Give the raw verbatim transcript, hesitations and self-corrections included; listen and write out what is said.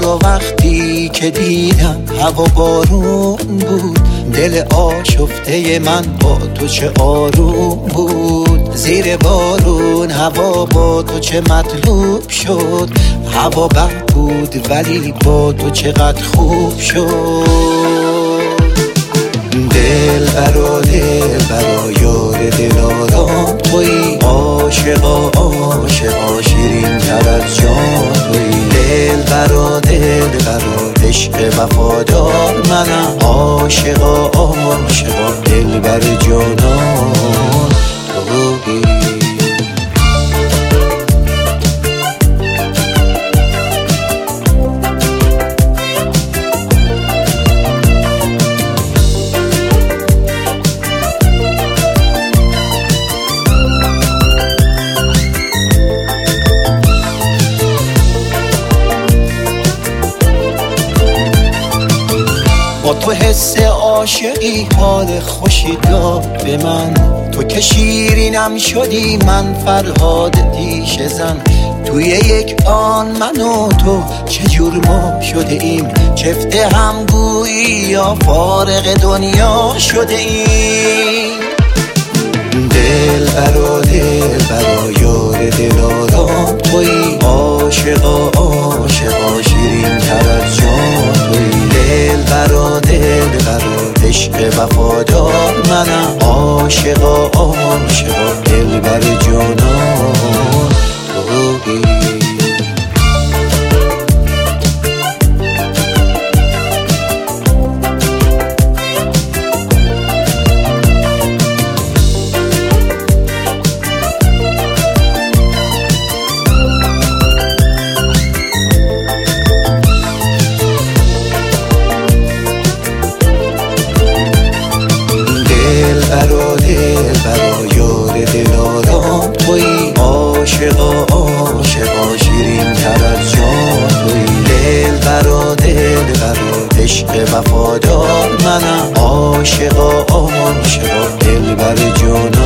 خدا وقتی که دیدم هوا بارون بود، دل آشفته من با تو چه آروم بود. زیر بارون هوا با تو چه مطلوب شد، هوا بد بود ولی با تو چقدر خوب شد. دل برا دل برا یار دلارام تویی، عاشقا عاشقا شیرین تر از جان تویی. دل برا دل برا عشق وفادار منم، عاشقا عاشقا دل بر جانان تویی. با تو حس عاشقی حال خوشی داد به من، تو که شیرینم شدی من فرهاد دیش زن. توی یک آن من و تو چجور ما شده ایم، چفته هم گویی یا فارغ دنیا شده ایم. دل برا دل برا یار دلارام تویی، عاشقا عاشقا شیرین تر از جان تویی. دل برا دل برا عشق وفادار منم، عاشقا عاشقا دل بر جانان تویی. برا دل برا یار دلارام تویی، عاشقا عاشقا شیرین تر از جان تویی. دل برا دل برا عشق وفادار منم، عاشقا عاشقا دل بر جانان